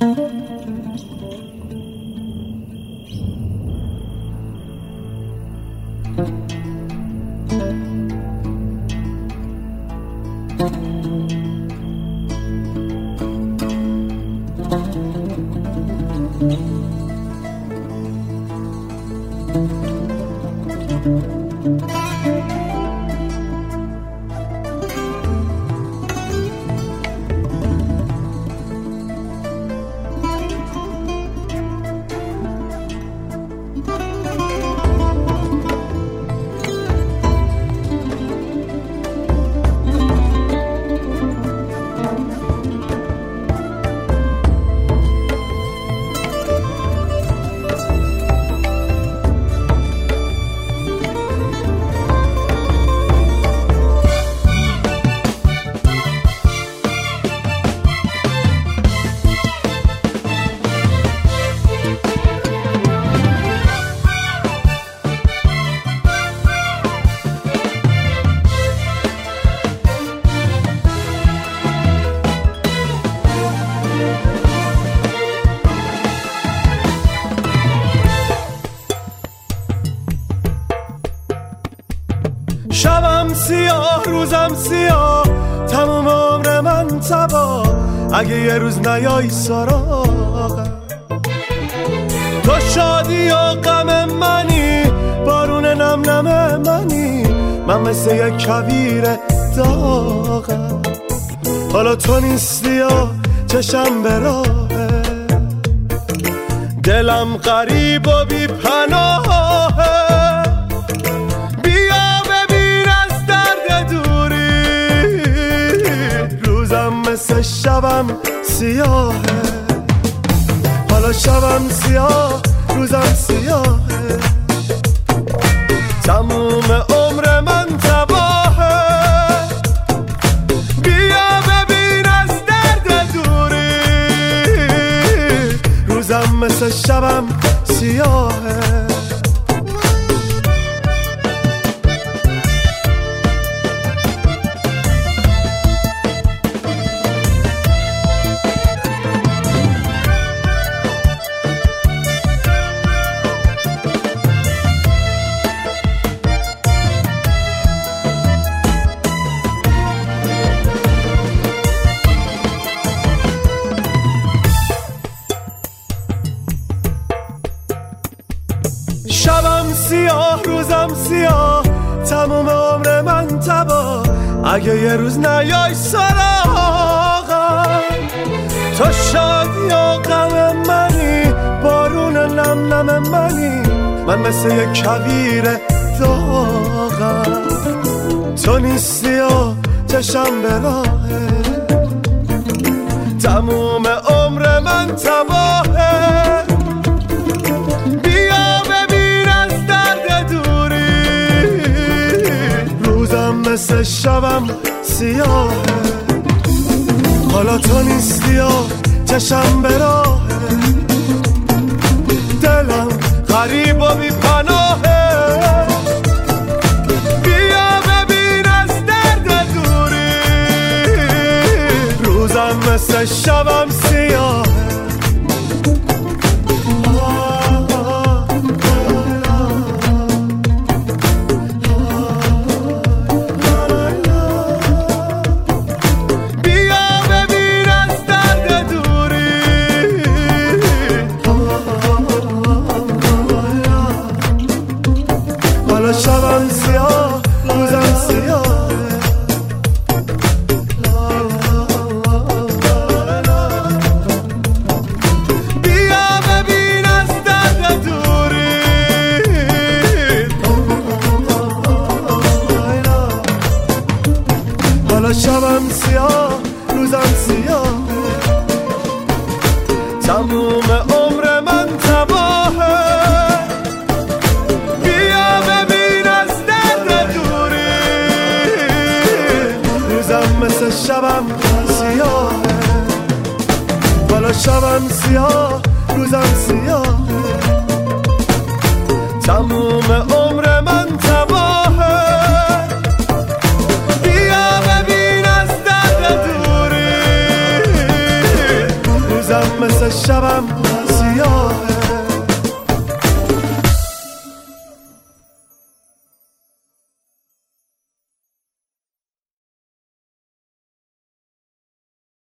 شبم سیاه روزم سیاه تموم عمر من تبا اگه یه روز نیایی سراغم تو شادی و غم منی بارون نم نم منی من مثل یک کویر داغم حالا تو نیستی و چشم به راهه دلم غریب و بی پناهه مثل شبم سیاهه حالا شبم سیاه روزم سیاهه تموم عمر من تباهه بیا ببین از درد دوری روزم مثل شبم سیاهه شبم سیاه روزم سیاه تموم عمر من تبا اگه یه روز نیای سراغم تو شادی و غم منی بارون نم نم منی من مثل یک کویر داغم تو نیستی و چشم به راهه تموم عمر من تباهه مثل شبم سیاهه حالا تو نیستی و چشم به راهه دلم غریب و بی پناهه بیا ببین از درد دوری روزم مثل شبم سیاهه شبم سیاه روزم سیاه بیا ببین از درد دوری حالا شبم سیاه روزم سیاه تموم عمر من تباهه مثل شبم سیاهه حالا شبم سیاه روزم سیاهه تموم عمر من تباهه بیا ببین از درد دوری روزم مثل شبم بود